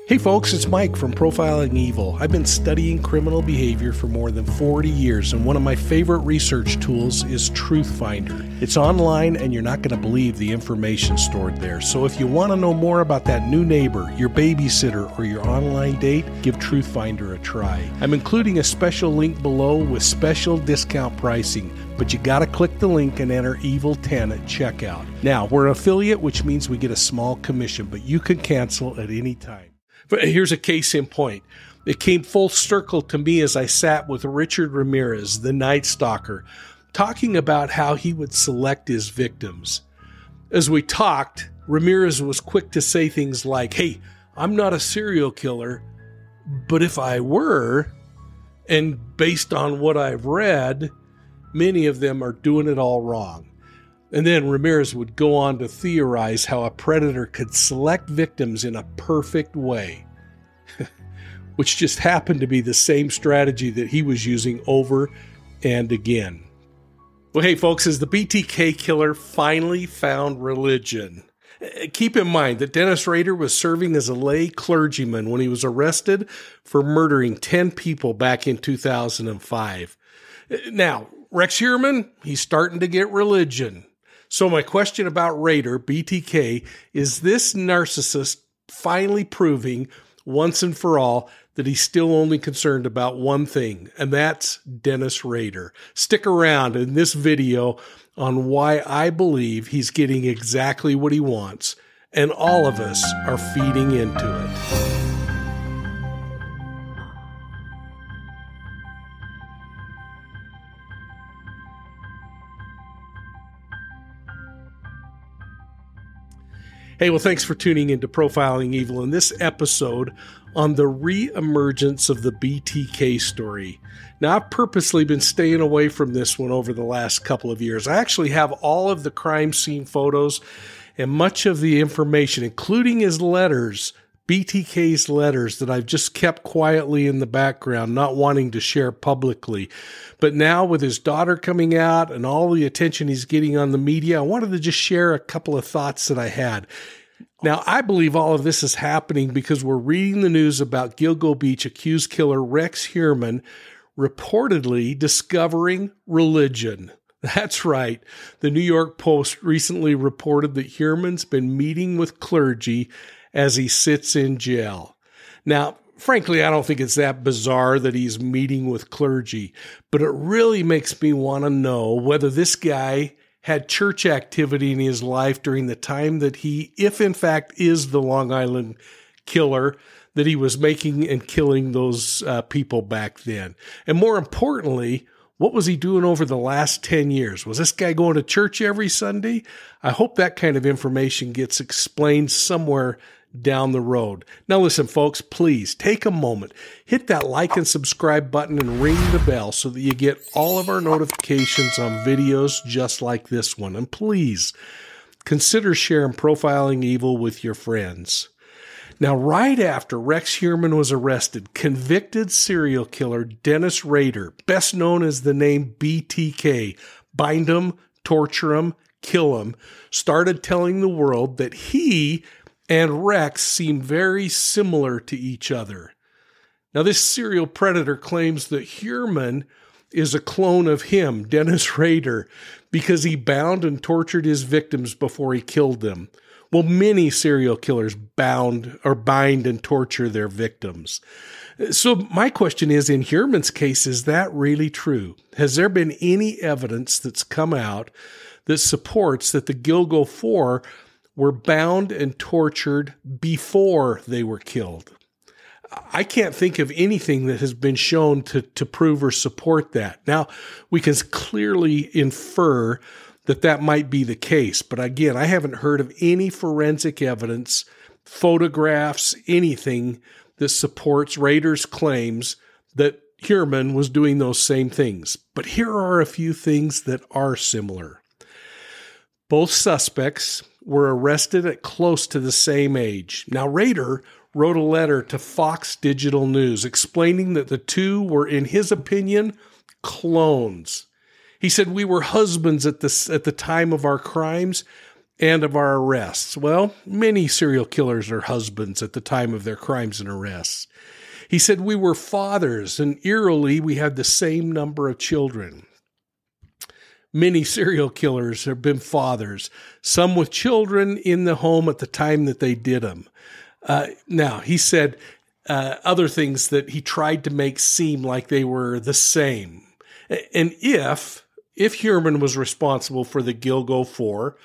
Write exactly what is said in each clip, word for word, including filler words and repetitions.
Hey folks, it's Mike from Profiling Evil. I've been studying criminal behavior for more than forty years, and one of my favorite research tools is Truthfinder. It's online, and you're not going to believe the information stored there. So if you want to know more about that new neighbor, your babysitter, or your online date, give Truthfinder a try. I'm including a special link below with special discount pricing, but you got to click the link and enter evil ten at checkout. Now, we're an affiliate, which means we get a small commission, but you can cancel at any time. But here's a case in point. It came full circle to me as I sat with Richard Ramirez, the Night Stalker, talking about how he would select his victims. As we talked, Ramirez was quick to say things like, hey, I'm not a serial killer, but if I were, and based on what I've read, many of them are doing it all wrong. And then Ramirez would go on to theorize how a predator could select victims in a perfect way, which just happened to be the same strategy that he was using over and again. Well, hey, folks, as the B T K killer finally found religion. Keep in mind that Dennis Rader was serving as a lay clergyman when he was arrested for murdering ten people back in two thousand five. Now, Rex Heuermann, he's starting to get religion. So my question about Rader, B T K, is this narcissist finally proving once and for all that he's still only concerned about one thing, and that's Dennis Rader. Stick around in this video on why I believe he's getting exactly what he wants, and all of us are feeding into it. Hey, well, thanks for tuning into Profiling Evil in this episode on the re-emergence of the B T K story. Now, I've purposely been staying away from this one over the last couple of years. I actually have all of the crime scene photos and much of the information, including his letters, B T K's letters, that I've just kept quietly in the background, not wanting to share publicly. But now with his daughter coming out and all the attention he's getting on the media, I wanted to just share a couple of thoughts that I had. Now, I believe all of this is happening because we're reading the news about Gilgo Beach accused killer Rex Heuermann reportedly discovering religion. That's right. The New York Post recently reported that Heuermann's been meeting with clergy as he sits in jail. Now, frankly, I don't think it's that bizarre that he's meeting with clergy, but it really makes me want to know whether this guy had church activity in his life during the time that he, if in fact is the Long Island killer, that he was making and killing those uh, people back then. And more importantly, what was he doing over the last ten years? Was this guy going to church every Sunday? I hope that kind of information gets explained somewhere down the road. Now listen, folks, please take a moment, hit that like and subscribe button and ring the bell so that you get all of our notifications on videos just like this one. And please consider sharing Profiling Evil with your friends. Now, right after Rex Heuermann was arrested, convicted serial killer Dennis Rader, best known as the name B T K, bind him, torture him, kill him, started telling the world that he and Rex seem very similar to each other. Now, this serial predator claims that Heuermann is a clone of him, Dennis Rader, because he bound and tortured his victims before he killed them. Well, many serial killers bound or bind and torture their victims. So my question is, in Heuermann's case, is that really true? Has there been any evidence that's come out that supports that the Gilgo Four were bound and tortured before they were killed? I can't think of anything that has been shown to, to prove or support that. Now, we can clearly infer that that might be the case, but again, I haven't heard of any forensic evidence, photographs, anything that supports Rader's claims that Heuermann was doing those same things. But here are a few things that are similar. Both suspects were arrested at close to the same age. Now, Rader wrote a letter to Fox Digital News explaining that the two were, in his opinion, clones. He said, "We were husbands at the, at the time of our crimes, and of our arrests. Well, many serial killers are husbands at the time of their crimes and arrests. He said, we were fathers, and eerily, we had the same number of children. Many serial killers have been fathers, some with children in the home at the time that they did them. Uh, now, he said uh, other things that he tried to make seem like they were the same. And if, if Heuermann was responsible for the Gilgo Four,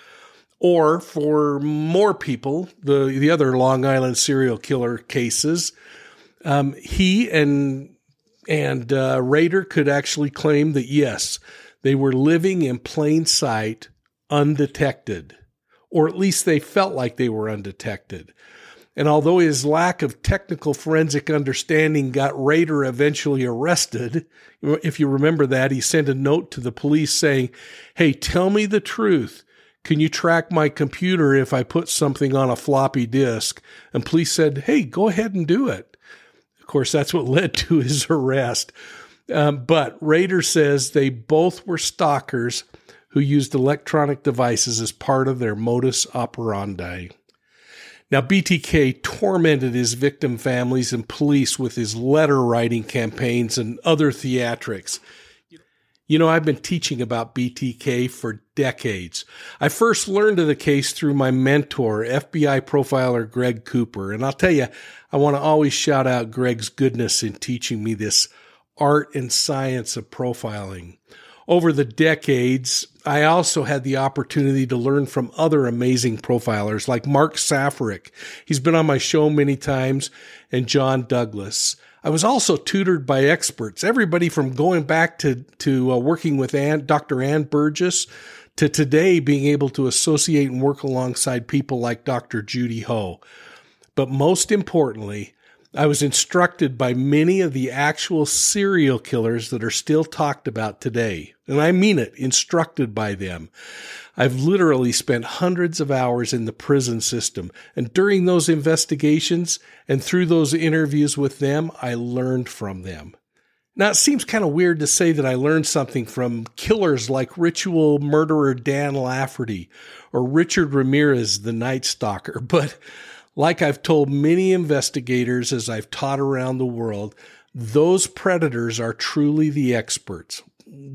or for more people, the, the other Long Island serial killer cases, um, he and, and uh, Rader could actually claim that, yes, they were living in plain sight, undetected, or at least they felt like they were undetected. And although his lack of technical forensic understanding got Rader eventually arrested, if you remember that, he sent a note to the police saying, hey, tell me the truth. Can you track my computer if I put something on a floppy disk? And police said, hey, go ahead and do it. Of course, that's what led to his arrest. Um, but Rader says they both were stalkers who used electronic devices as part of their modus operandi. Now, B T K tormented his victim families and police with his letter-writing campaigns and other theatrics. You know, I've been teaching about B T K for decades. I first learned of the case through my mentor, F B I profiler Greg Cooper. And I'll tell you, I want to always shout out Greg's goodness in teaching me this art and science of profiling. Over the decades, I also had the opportunity to learn from other amazing profilers like Mark Safaric. He's been on my show many times, and John Douglas. I was also tutored by experts, everybody from going back to, to uh, working with Ann, Doctor Ann Burgess to today being able to associate and work alongside people like Doctor Judy Ho. But most importantly, I was instructed by many of the actual serial killers that are still talked about today. And I mean it, instructed by them. I've literally spent hundreds of hours in the prison system. And during those investigations and through those interviews with them, I learned from them. Now, it seems kind of weird to say that I learned something from killers like ritual murderer Dan Lafferty or Richard Ramirez, the Night Stalker, but like I've told many investigators as I've taught around the world, those predators are truly the experts.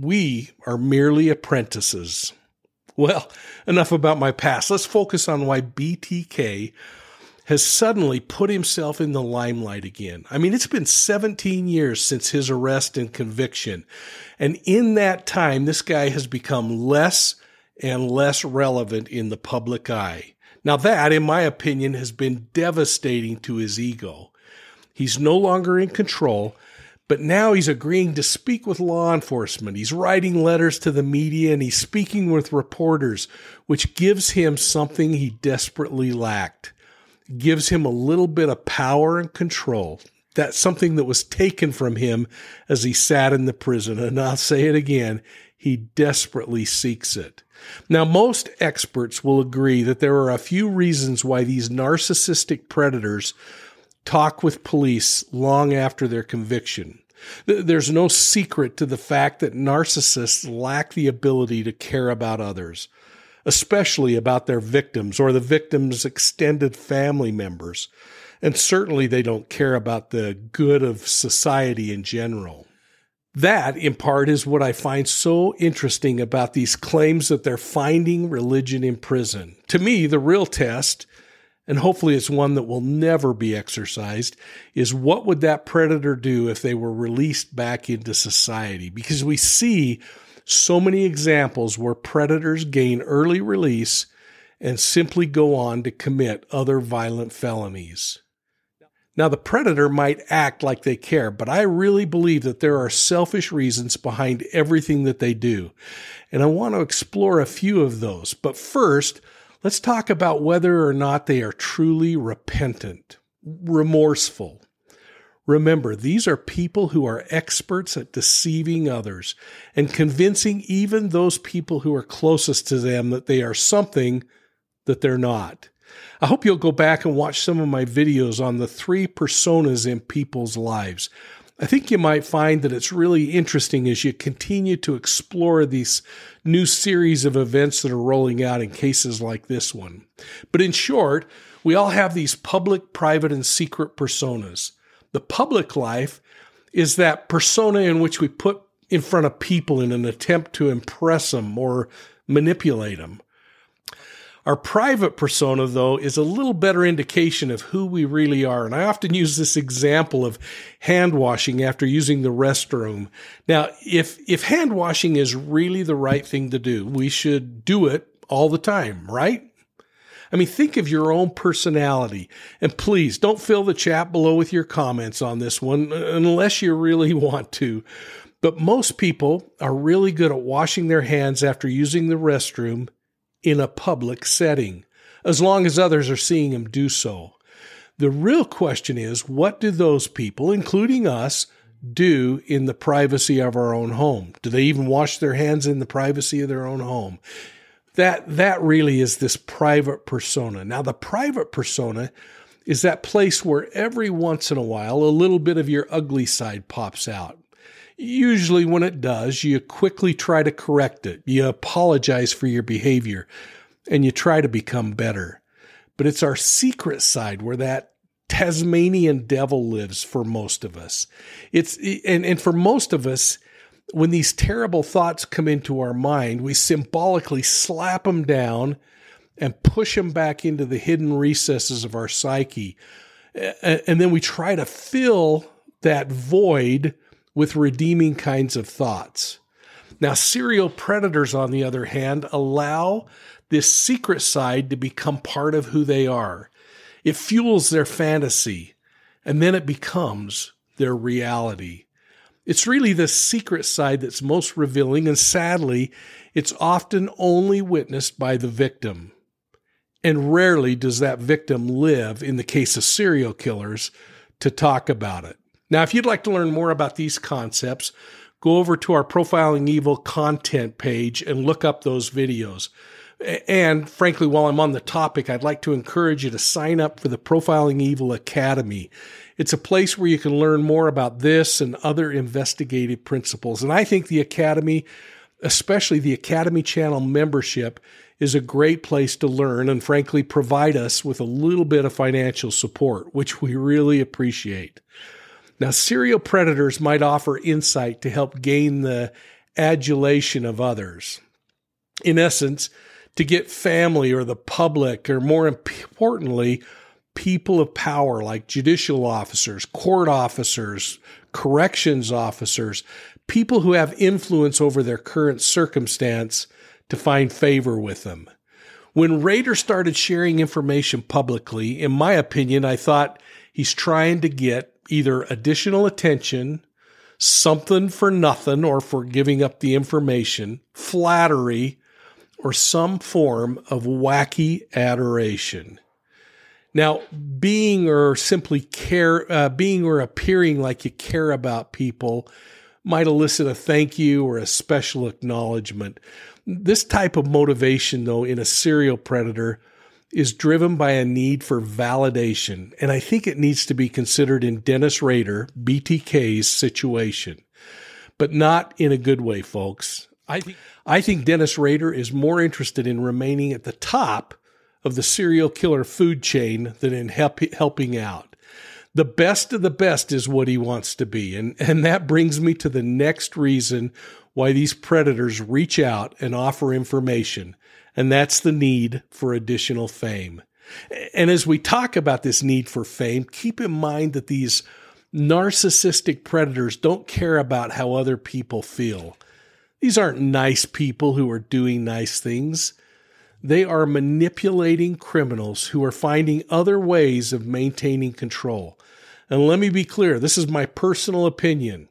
We are merely apprentices. Well, enough about my past. Let's focus on why B T K has suddenly put himself in the limelight again. I mean, it's been seventeen years since his arrest and conviction. And in that time, this guy has become less and less relevant in the public eye. Now that, in my opinion, has been devastating to his ego. He's no longer in control, but now he's agreeing to speak with law enforcement. He's writing letters to the media and he's speaking with reporters, which gives him something he desperately lacked. It gives him a little bit of power and control. That's something that was taken from him as he sat in the prison. And I'll say it again, he desperately seeks it. Now, most experts will agree that there are a few reasons why these narcissistic predators talk with police long after their conviction. There's no secret to the fact that narcissists lack the ability to care about others, especially about their victims or the victims' extended family members. And certainly they don't care about the good of society in general. That, in part, is what I find so interesting about these claims that they're finding religion in prison. To me, the real test, and hopefully it's one that will never be exercised, is what would that predator do if they were released back into society? Because we see so many examples where predators gain early release and simply go on to commit other violent felonies. Now, the predator might act like they care, but I really believe that there are selfish reasons behind everything that they do. And I want to explore a few of those. But first, let's talk about whether or not they are truly repentant, remorseful. Remember, these are people who are experts at deceiving others and convincing even those people who are closest to them that they are something that they're not. I hope you'll go back and watch some of my videos on the three personas in people's lives. I think you might find that it's really interesting as you continue to explore these new series of events that are rolling out in cases like this one. But in short, we all have these public, private, and secret personas. The public life is that persona in which we put in front of people in an attempt to impress them or manipulate them. Our private persona, though, is a little better indication of who we really are. And I often use this example of hand washing after using the restroom. Now, if, if hand washing is really the right thing to do, we should do it all the time, right? I mean, think of your own personality. And please don't fill the chat below with your comments on this one unless you really want to. But most people are really good at washing their hands after using the restroom in a public setting, as long as others are seeing them do so. The real question is, what do those people, including us, do in the privacy of our own home? Do they even wash their hands in the privacy of their own home? That, that really is this private persona. Now, the private persona is that place where every once in a while, a little bit of your ugly side pops out. Usually when it does, you quickly try to correct it. You apologize for your behavior, and you try to become better. But it's our secret side where that Tasmanian devil lives for most of us. It's and, and for most of us, when these terrible thoughts come into our mind, we symbolically slap them down and push them back into the hidden recesses of our psyche. And then we try to fill that void with redeeming kinds of thoughts. Now, serial predators, on the other hand, allow this secret side to become part of who they are. It fuels their fantasy, and then it becomes their reality. It's really the secret side that's most revealing, and sadly, it's often only witnessed by the victim. And rarely does that victim live, in the case of serial killers, to talk about it. Now, if you'd like to learn more about these concepts, go over to our Profiling Evil content page and look up those videos. And frankly, while I'm on the topic, I'd like to encourage you to sign up for the Profiling Evil Academy. It's a place where you can learn more about this and other investigative principles. And I think the Academy, especially the Academy channel membership, is a great place to learn and frankly provide us with a little bit of financial support, which we really appreciate. Now, serial predators might offer insight to help gain the adulation of others. In essence, to get family or the public, or more importantly, people of power like judicial officers, court officers, corrections officers, people who have influence over their current circumstance to find favor with them. When Rader started sharing information publicly, in my opinion, I thought he's trying to get either additional attention, something for nothing or for giving up the information, flattery, or some form of wacky adoration. Now, being or simply care, uh, being or appearing like you care about people might elicit a thank you or a special acknowledgement. This type of motivation, though, in a serial predator is driven by a need for validation, and I think it needs to be considered in Dennis Rader, B T K's situation, but not in a good way, folks. I think, I think Dennis Rader is more interested in remaining at the top of the serial killer food chain than in help, helping out. The best of the best is what he wants to be, and, and that brings me to the next reason why these predators reach out and offer information, and that's the need for additional fame. And as we talk about this need for fame, keep in mind that these narcissistic predators don't care about how other people feel. These aren't nice people who are doing nice things. They are manipulating criminals who are finding other ways of maintaining control. And let me be clear, this is my personal opinion.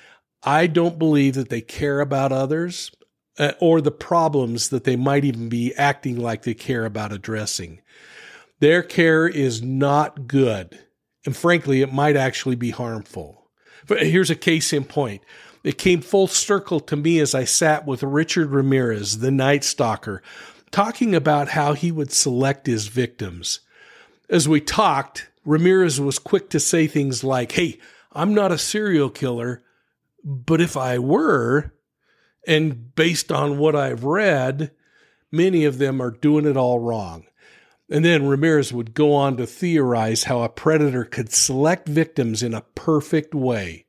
I don't believe that they care about others uh, or the problems that they might even be acting like they care about addressing. Their care is not good, and frankly, it might actually be harmful. But here's a case in point. It came full circle to me as I sat with Richard Ramirez, the Night Stalker, talking about how he would select his victims. As we talked, Ramirez was quick to say things like, "Hey, I'm not a serial killer, but if I were, and based on what I've read, many of them are doing it all wrong. And then Ramirez would go on to theorize how a predator could select victims in a perfect way,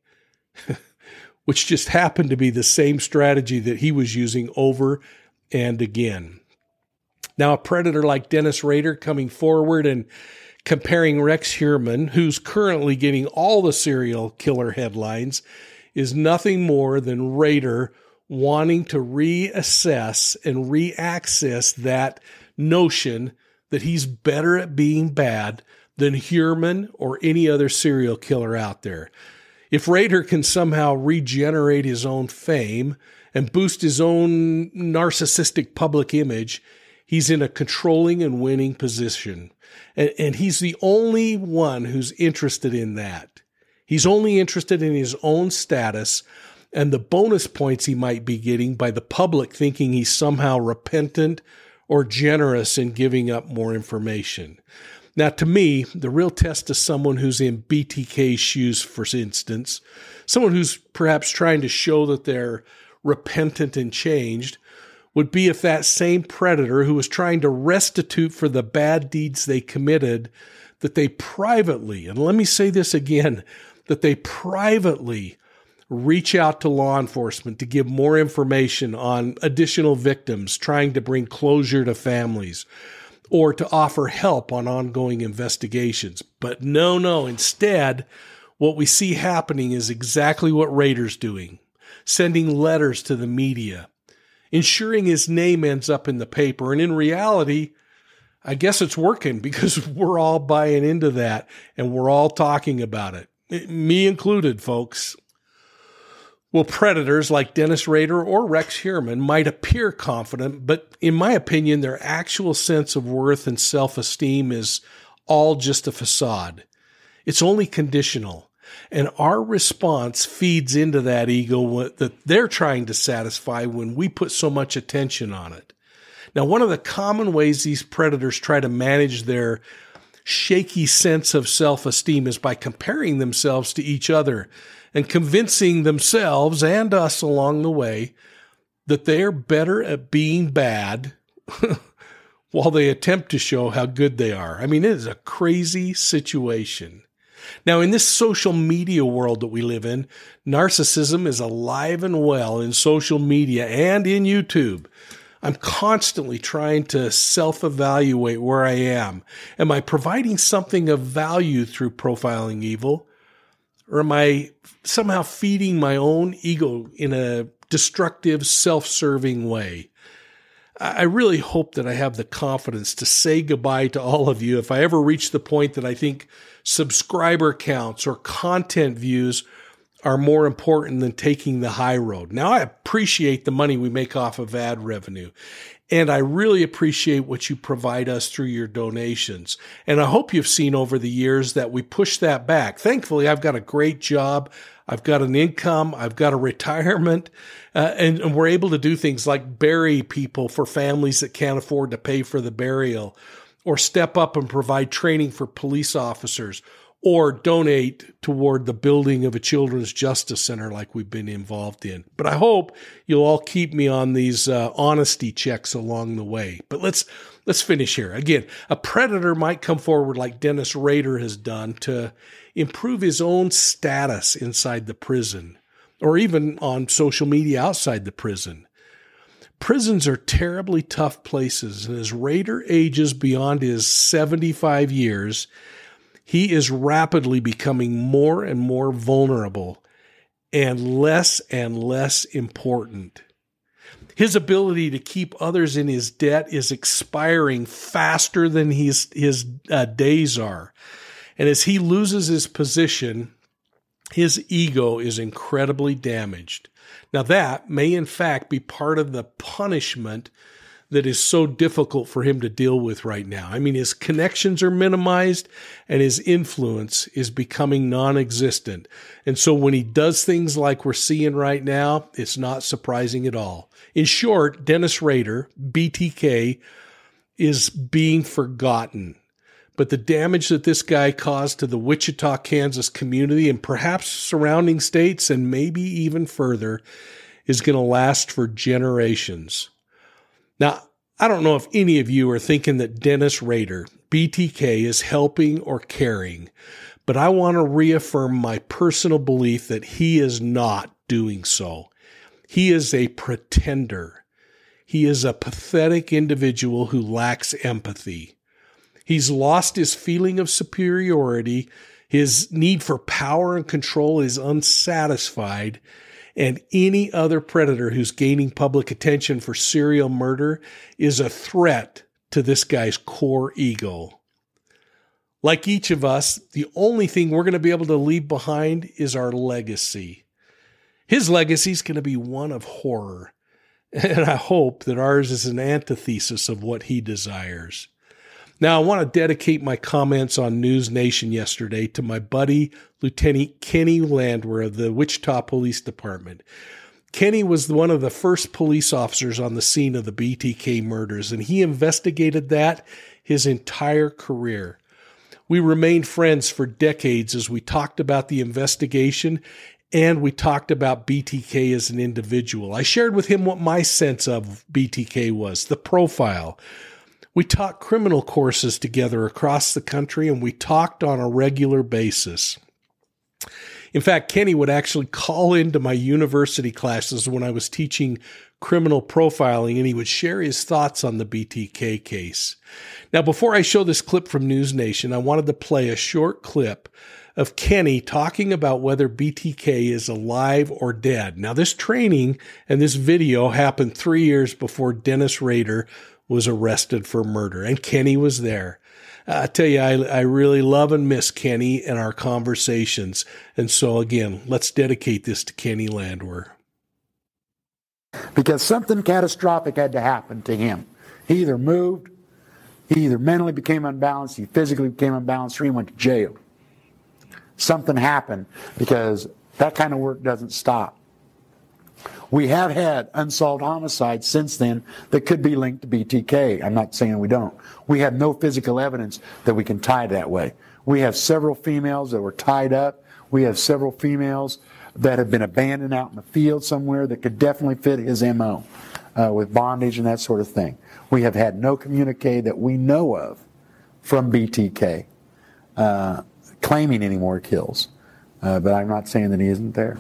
which just happened to be the same strategy that he was using over and again. Now, a predator like Dennis Rader coming forward and comparing Rex Heuermann, who's currently getting all the serial killer headlines, is nothing more than Rader wanting to reassess and reaccess that notion that he's better at being bad than Heuermann or any other serial killer out there. If Rader can somehow regenerate his own fame and boost his own narcissistic public image, he's in a controlling and winning position. And, and he's the only one who's interested in that. He's only interested in his own status and the bonus points he might be getting by the public thinking he's somehow repentant or generous in giving up more information. Now, to me, the real test of someone who's in B T K's shoes, for instance, someone who's perhaps trying to show that they're repentant and changed, would be if that same predator who was trying to restitute for the bad deeds they committed, that they privately, and let me say this again, that they privately reach out to law enforcement to give more information on additional victims, trying to bring closure to families, or to offer help on ongoing investigations. But no, no, instead, what we see happening is exactly what Rader's doing, sending letters to the media, ensuring his name ends up in the paper. And in reality, I guess it's working because we're all buying into that and we're all talking about it, me included, folks. Well, predators like Dennis Rader or Rex Heuermann might appear confident, but in my opinion, their actual sense of worth and self-esteem is all just a facade. It's only conditional, and our response feeds into that ego that they're trying to satisfy when we put so much attention on it. Now, one of the common ways these predators try to manage their shaky sense of self-esteem is by comparing themselves to each other and convincing themselves and us along the way that they are better at being bad while they attempt to show how good they are. I mean, it is a crazy situation. Now, in this social media world that we live in, narcissism is alive and well in social media and in YouTube. I'm constantly trying to self-evaluate where I am. Am I providing something of value through Profiling Evil? Or am I somehow feeding my own ego in a destructive, self-serving way? I really hope that I have the confidence to say goodbye to all of you if I ever reach the point that I think subscriber counts or content views are more important than taking the high road. Now, I appreciate the money we make off of ad revenue, and I really appreciate what you provide us through your donations. And I hope you've seen over the years that we push that back. Thankfully, I've got a great job. I've got an income. I've got a retirement. Uh, and, and we're able to do things like bury people for families that can't afford to pay for the burial, or step up and provide training for police officers, or donate toward the building of a children's justice center like we've been involved in. But I hope you'll all keep me on these uh, honesty checks along the way. But let's let's finish here. Again, a predator might come forward like Dennis Rader has done to improve his own status inside the prison, or even on social media outside the prison. Prisons are terribly tough places, and as Rader ages beyond his seventy-five years, he is rapidly becoming more and more vulnerable and less and less important. His ability to keep others in his debt is expiring faster than his, his uh, days are. And as he loses his position, his ego is incredibly damaged. Now, that may in fact be part of the punishment that is so difficult for him to deal with right now. I mean, his connections are minimized and his influence is becoming non-existent. And so when he does things like we're seeing right now, it's not surprising at all. In short, Dennis Rader, B T K, is being forgotten. but the damage that this guy caused to the Wichita, Kansas community and perhaps surrounding states and maybe even further is going to last for generations. Now, I don't know if any of you are thinking that Dennis Rader, B T K, is helping or caring, but I want to reaffirm my personal belief that he is not doing so. He is a pretender. He is a pathetic individual who lacks empathy. He's lost his feeling of superiority. His need for power and control is unsatisfied. And any other predator who's gaining public attention for serial murder is a threat to this guy's core ego. Like each of us, the only thing we're going to be able to leave behind is our legacy. His legacy is going to be one of horror. And I hope that ours is an antithesis of what he desires. Now, I want to dedicate my comments on News Nation yesterday to my buddy, Lieutenant Kenny Landwehr of the Wichita Police Department. Kenny was one of the first police officers on the scene of the B T K murders, and he investigated that his entire career. We remained friends for decades as we talked about the investigation and we talked about B T K as an individual. I shared with him what my sense of B T K was, the profile. We taught criminal courses together across the country, and we talked on a regular basis. In fact, Kenny would actually call into my university classes when I was teaching criminal profiling, and he would share his thoughts on the B T K case. Now, before I show this clip from News Nation, I wanted to play a short clip of Kenny talking about whether B T K is alive or dead. Now, this training and this video happened three years before Dennis Rader was arrested for murder, and Kenny was there. I tell you, I, I really love and miss Kenny and our conversations. And so, again, let's dedicate this to Kenny Landwehr. Because something catastrophic had to happen to him. He either moved, he either mentally became unbalanced, he physically became unbalanced, or he went to jail. Something happened, because that kind of work doesn't stop. We have had unsolved homicides since then that could be linked to B T K. I'm not saying we don't. We have no physical evidence that we can tie that way. We have several females that were tied up. We have several females that have been abandoned out in the field somewhere that could definitely fit his M O uh, with bondage and that sort of thing. We have had no communique that we know of from B T K uh, claiming any more kills. Uh, but I'm not saying that he isn't there.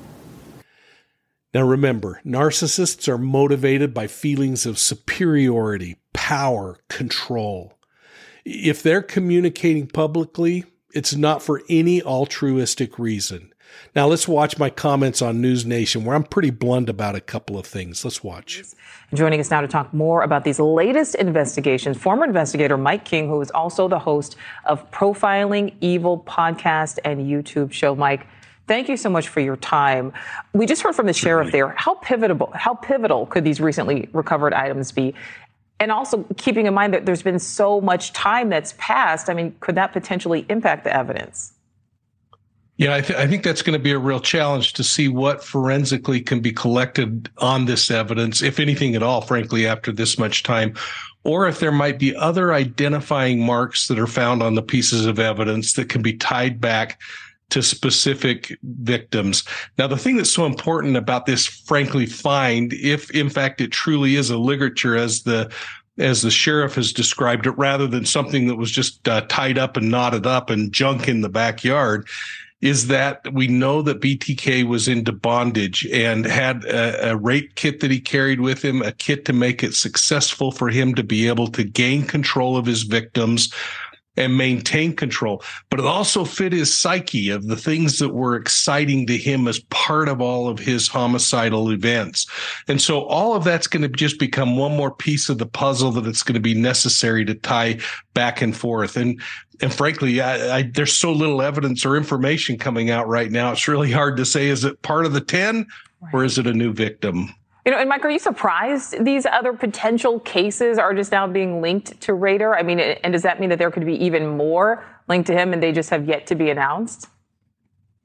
Now remember, narcissists are motivated by feelings of superiority, power, control. If they're communicating publicly, it's not for any altruistic reason. Now let's watch my comments on News Nation, where I'm pretty blunt about a couple of things. Let's watch. Joining us now to talk more about these latest investigations, former investigator Mike King, who is also the host of Profiling Evil podcast and YouTube show. Mike, thank you so much for your time. We just heard from the sheriff there. How pivotal, how pivotal could these recently recovered items be? And also keeping in mind that there's been so much time that's passed, I mean, could that potentially impact the evidence? Yeah, I, th- I think that's going to be a real challenge to see what forensically can be collected on this evidence, if anything at all, frankly, after this much time, or if there might be other identifying marks that are found on the pieces of evidence that can be tied back to specific victims. Now, the thing that's so important about this, frankly, find, if in fact it truly is a ligature as the as the sheriff has described it, rather than something that was just uh, tied up and knotted up and junk in the backyard, is that we know that B T K was into bondage and had a, a rape kit that he carried with him, a kit to make it successful for him to be able to gain control of his victims and maintain control. But it also fit his psyche of the things that were exciting to him as part of all of his homicidal events. And so all of that's going to just become one more piece of the puzzle that it's going to be necessary to tie back and forth. And and frankly, I, I, there's so little evidence or information coming out right now. It's really hard to say, is it part of the ten or is it a new victim? You know, and Mike, are you surprised these other potential cases are just now being linked to Rader? I mean, and does that mean that there could be even more linked to him and they just have yet to be announced?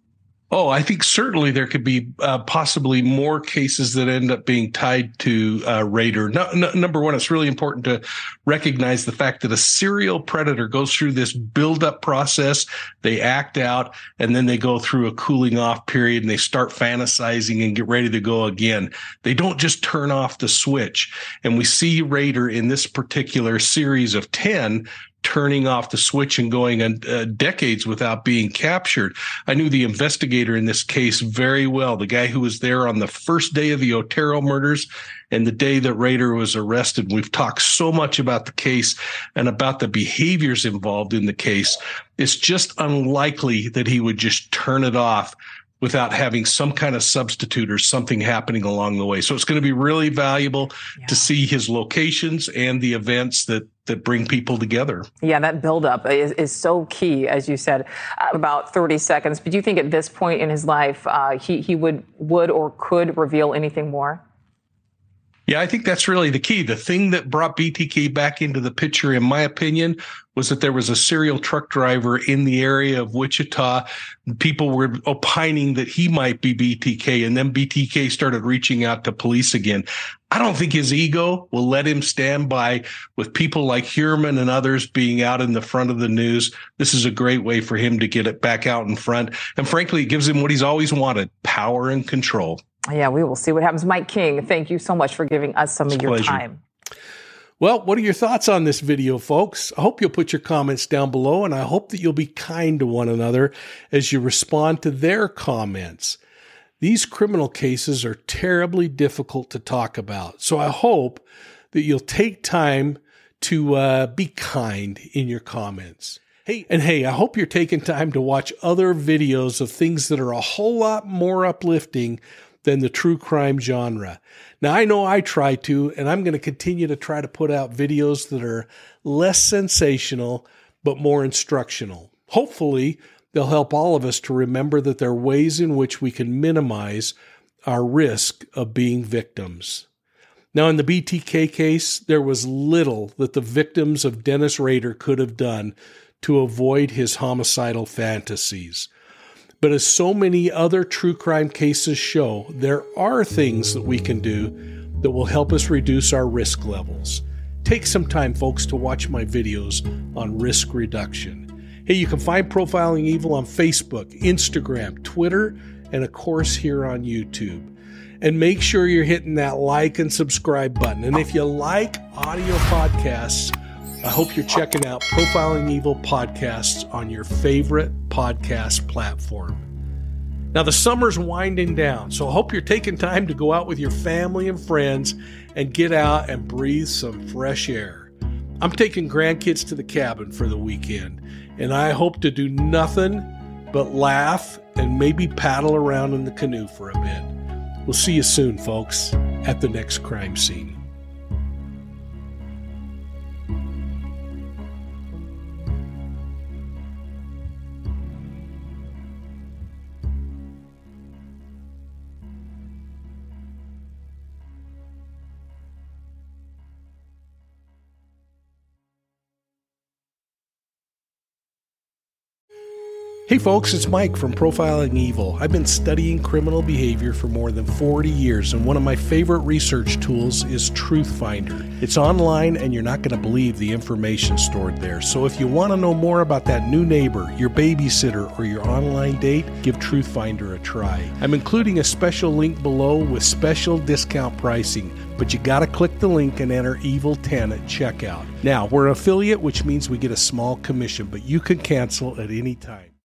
Oh, I think certainly there could be uh, possibly more cases that end up being tied to uh, Rader. No, no, number one, it's really important to recognize the fact that a serial predator goes through this build-up process. They act out, and then they go through a cooling off period, and they start fantasizing and get ready to go again. They don't just turn off the switch. And we see Rader in this particular series of ten turning off the switch and going uh, decades without being captured. I knew the investigator in this case very well, the guy who was there on the first day of the Otero murders and the day that Rader was arrested. We've talked so much about the case and about the behaviors involved in the case. It's just unlikely that he would just turn it off without having some kind of substitute or something happening along the way. So it's going to be really valuable yeah. to see his locations and the events that that bring people together. Yeah, that buildup is, is so key, as you said, uh, about thirty seconds. But do you think at this point in his life, uh, he, he would, would or could reveal anything more? Yeah, I think that's really the key. The thing that brought B T K back into the picture, in my opinion, was that there was a serial truck driver in the area of Wichita. People were opining that he might be B T K, and then B T K started reaching out to police again. I don't think his ego will let him stand by with people like Heuermann and others being out in the front of the news. This is a great way for him to get it back out in front. And frankly, it gives him what he's always wanted, power and control. Yeah, we will see what happens. Mike King, thank you so much for giving us some it's of your pleasure. time. Well, what are your thoughts on this video, folks? I hope you'll put your comments down below, and I hope that you'll be kind to one another as you respond to their comments. These criminal cases are terribly difficult to talk about, so I hope that you'll take time to uh, be kind in your comments. Hey, and hey, I hope you're taking time to watch other videos of things that are a whole lot more uplifting than the true crime genre. Now, I know I try to, and I'm going to continue to try to put out videos that are less sensational, but more instructional. Hopefully, they'll help all of us to remember that there are ways in which we can minimize our risk of being victims. Now, in the B T K case, there was little that the victims of Dennis Rader could have done to avoid his homicidal fantasies. But as so many other true crime cases show, there are things that we can do that will help us reduce our risk levels. Take some time, folks, to watch my videos on risk reduction. Hey, you can find Profiling Evil on Facebook, Instagram, Twitter, and of course here on YouTube. And make sure you're hitting that like and subscribe button. And if you like audio podcasts, I hope you're checking out Profiling Evil podcasts on your favorite podcast platform. Now, the summer's winding down, so I hope you're taking time to go out with your family and friends and get out and breathe some fresh air. I'm taking grandkids to the cabin for the weekend, and I hope to do nothing but laugh and maybe paddle around in the canoe for a bit. We'll see you soon, folks, at the next crime scene. Hey folks, it's Mike from Profiling Evil. I've been studying criminal behavior for more than forty years, and one of my favorite research tools is Truthfinder. It's online, and you're not going to believe the information stored there. So if you want to know more about that new neighbor, your babysitter, or your online date, give Truthfinder a try. I'm including a special link below with special discount pricing, but you got to click the link and enter Evil ten at checkout. Now, we're an affiliate, which means we get a small commission, but you can cancel at any time.